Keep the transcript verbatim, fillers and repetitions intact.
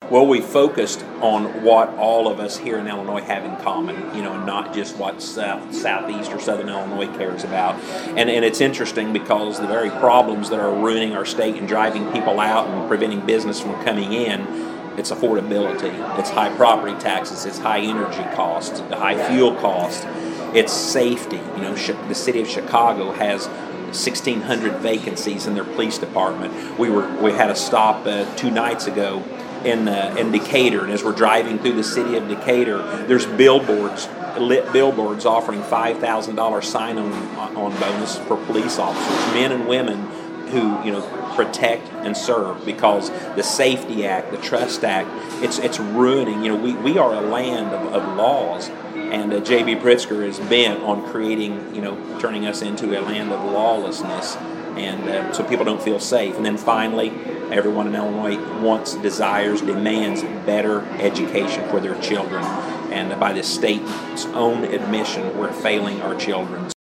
Well, we focused on what all of us here in Illinois have in common, you know, not just what South, Southeast or Southern Illinois cares about. And, and it's interesting because the very problems that are ruining our state and driving people out and preventing business from coming in, it's affordability, it's high property taxes, it's high energy costs, high fuel costs, it's safety. You know, the city of Chicago has sixteen hundred vacancies in their police department. We were we had a stop uh, two nights ago in uh, in Decatur, and as we're driving through the city of Decatur, there's billboards, lit billboards offering five thousand dollars sign-on on bonus for police officers, men and women who you know protect and serve, because the Safety Act, the Trust Act, it's it's ruining. You know, we, we are a land of, of laws, and uh, J B. Pritzker is bent on creating, you know, turning us into a land of lawlessness, and uh, so people don't feel safe. And then finally, everyone in Illinois wants, desires, demands better education for their children. And by the state's own admission, we're failing our children.